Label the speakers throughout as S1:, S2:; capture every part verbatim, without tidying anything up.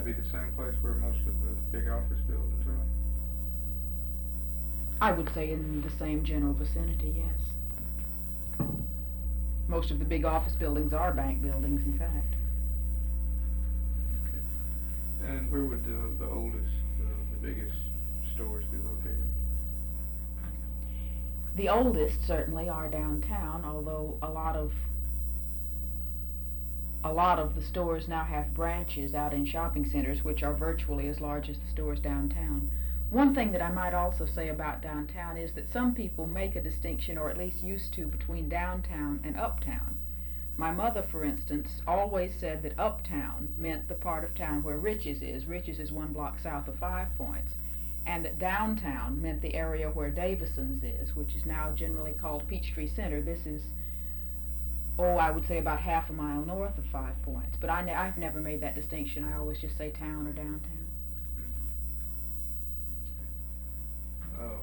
S1: that be the same place where most of the big office buildings are?
S2: I would say in the same general vicinity, yes. Most of the big office buildings are bank buildings, in fact.
S1: Okay. And where would the, the oldest, uh, the biggest stores be located?
S2: The oldest certainly are downtown, although a lot of a lot of the stores now have branches out in shopping centers which are virtually as large as the stores downtown. One thing that I might also say about downtown is that some people make a distinction, or at least used to, between downtown and uptown. My mother, for instance, always said that uptown meant the part of town where Riches is. Riches is one block south of Five Points. And that downtown meant the area where Davison's is, which is now generally called Peachtree Center. This is, oh, I would say about half a mile north of Five Points. But I ne- I've never made that distinction. I always just say town or downtown.
S1: Uh,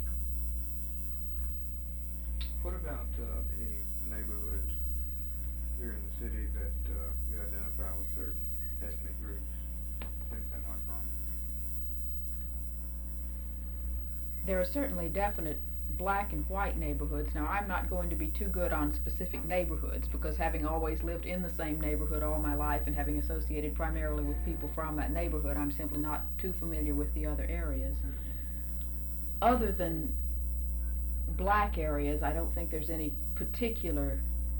S1: what about uh, any neighborhoods here in the city that uh, you identify with certain ethnic groups, anything like that?
S2: There are certainly definite black and white neighborhoods. Now, I'm not going to be too good on specific neighborhoods because having always lived in the same neighborhood all my life and having associated primarily with people from that neighborhood, I'm simply not too familiar with the other areas. Mm-hmm. Other than black areas, I don't think there's any particular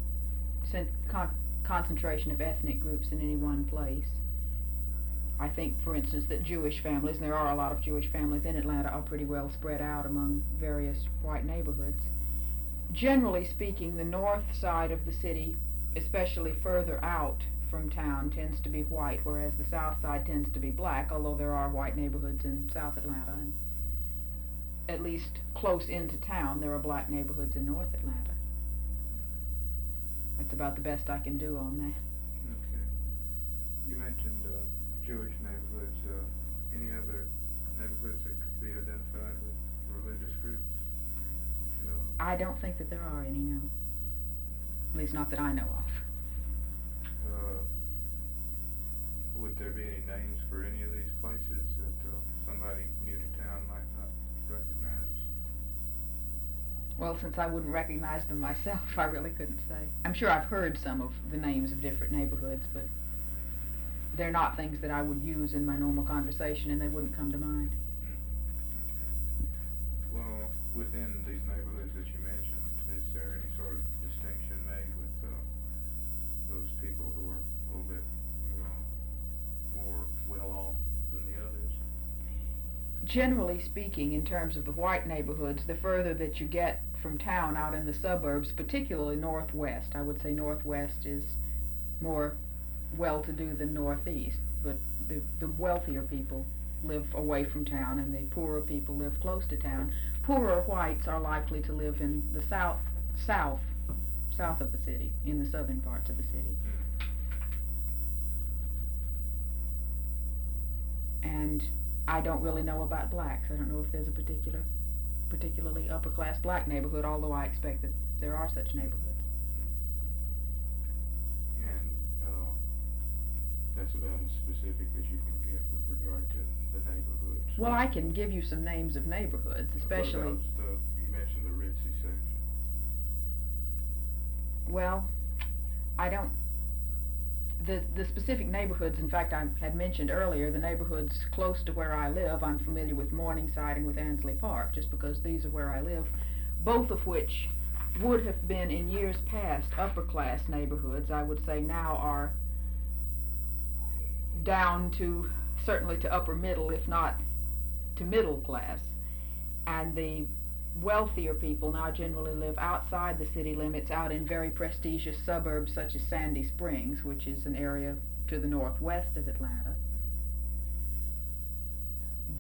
S2: con- concentration of ethnic groups in any one place. I think, for instance, that Jewish families, and there are a lot of Jewish families in Atlanta, are pretty well spread out among various white neighborhoods. Generally speaking, the north side of the city, especially further out from town, tends to be white, whereas the south side tends to be black, although there are white neighborhoods in South Atlanta. And at least close into town, there are black neighborhoods in North Atlanta. That's about the best I can do on that.
S1: Okay. You mentioned uh, Jewish neighborhoods. Uh, any other neighborhoods that could be identified with religious groups? Do you know?
S2: I don't think that there are any, no. At least not that I know of.
S1: Uh, would there be any names for any of these places that uh, somebody new to town might not recognize?
S2: Well, since I wouldn't recognize them myself, I really couldn't say. I'm sure I've heard some of the names of different neighborhoods, but they're not things that I would use in my normal conversation, and they wouldn't come to mind.
S1: Mm, okay. Well, within these neighborhoods that you mentioned, is there any sort of distinction made with uh, those people who are a little bit more, more well-off than the others?
S2: Generally speaking, in terms of the white neighborhoods, the further that you get from town out in the suburbs, particularly northwest, I would say northwest is more well-to-do than northeast, but the, the wealthier people live away from town and the poorer people live close to town. Poorer whites are likely to live in the south, south, south of the city, in the southern parts of the city. And I don't really know about blacks. I don't know if there's a particular, particularly upper-class black neighborhood, although I expect that there are such neighborhoods.
S1: And uh, that's about as specific as you can get with regard to the neighborhoods.
S2: Well, I can give you some names of neighborhoods, especially...
S1: What about the, you mentioned the ritzy section.
S2: Well, I don't... The, the specific neighborhoods, in fact, I had mentioned earlier, the neighborhoods close to where I live, I'm familiar with Morningside and with Ansley Park, just because these are where I live, both of which would have been in years past upper-class neighborhoods, I would say now are down to, certainly to upper middle, if not to middle class. And the wealthier people now generally live outside the city limits, out in very prestigious suburbs such as Sandy Springs, which is an area to the northwest of Atlanta.